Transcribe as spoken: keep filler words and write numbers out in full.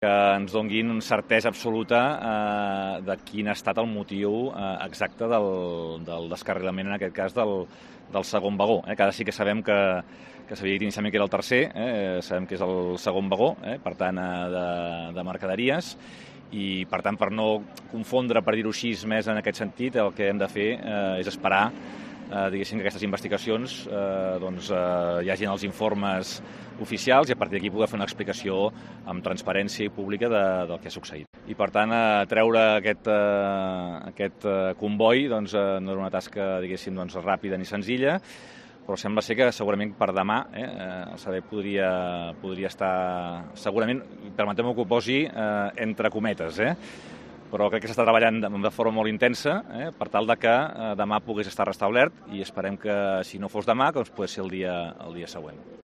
que ens donguin certesa absoluta eh, de quin ha estat el motiu eh, exacte del, del descarrilament, en aquest cas, del, del segon vagó. Eh? Que ara sí que sabem que, que s'havia dit inicialment que era el tercer, eh? Sabem que és el segon vagó, eh? Per tant, eh, de, de mercaderies, i per tant, per no confondre, per dir-ho així, més en aquest sentit, el que hem de fer eh, és esperar eh, diguéssim que aquestes investigacions eh, doncs, eh, hi hagin els informes oficials i a partir d'aquí poder fer una explicació amb transparència i pública de, del que ha succeït. I per tant, eh, treure aquest, eh, aquest eh, comboi doncs, eh, no era una tasca, diguéssim, doncs, ràpida ni senzilla, però sembla ser que segurament per demà eh, el servei podria, podria estar, segurament, permeteu-me que ho posi, eh, entre cometes, eh? Però crec que s'està treballant de forma molt intensa eh, per tal de que eh, demà pogués estar restablert i esperem que, si no fos demà, doncs, pugui ser el dia, el dia següent.